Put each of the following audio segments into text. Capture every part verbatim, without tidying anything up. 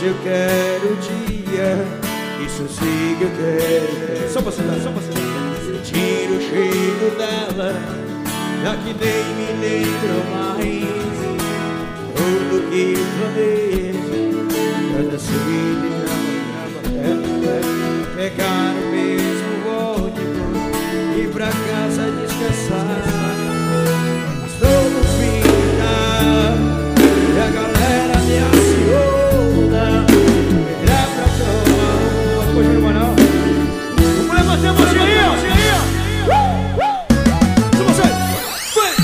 Hoje eu quero o dia que sossego, eu quero. Só pra sentar, só pra sentar. Sentir o cheiro dela, já que nem me lembro mais. Tudo que planejo, cada cedo já pegar o mesmo ônibus e pra casa descansar. Estou no final e a galera me aciona. Era pra tomar uma coisa no Manaus. Vamos levantar a mãozinha aí, ó. Se você foi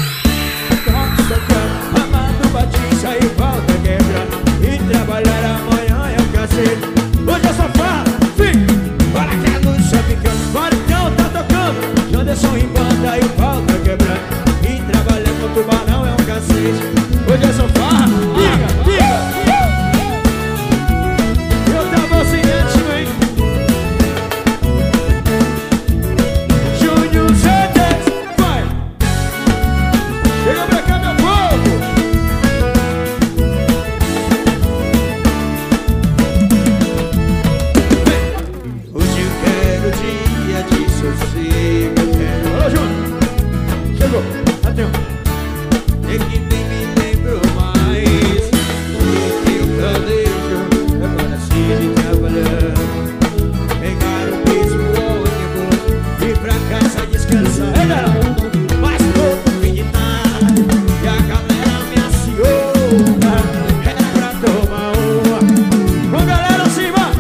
amado, bati, saiu, volta, quebra e trabalhar amanhã é um cacete. Hoje é sofá, fica, para que a luz só ficando. Baricão tá tocando, Janderson em banda e volta, quebra e trabalhar com tubarão é um cacete. Hoje é sofá, fica, fica. Eu tava sem ritmo, hein? Júnior Santos, vai! Chega pra cá, meu povo! Hoje eu quero dia de sossego, eu quero. Alô, Júnior! Chegou! Atenção! É que nem me lembro mais. O que eu planejo é para seguir trabalhando, pegar o mesmo ônibus e pra casa descansar. É, galera! Mas todo fim de tarde e a galera me aciona. Era pra tomar uma. Vamos, galera, acima!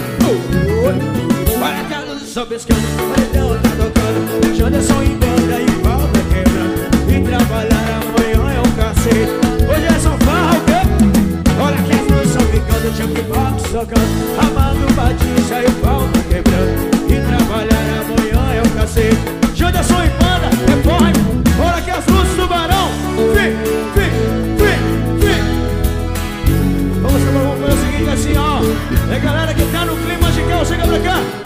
Para que a luz só piscando, paredão tá tocando, Janderson em banda e volta quebrando e trabalhar amanhã é um cacete. Hoje é só farra, o quê? Olha que as luzes só ficando, jukebox tocando, Amado Batista e volta quebrando e trabalhar amanhã é um cacete. Janderson em banda, é porra. Olha que as luzes do Barão. Vem, vem, vem, vem. Vamos, vamos fazer o seguinte assim, ó. É galera que tá no clima musical, chega pra cá.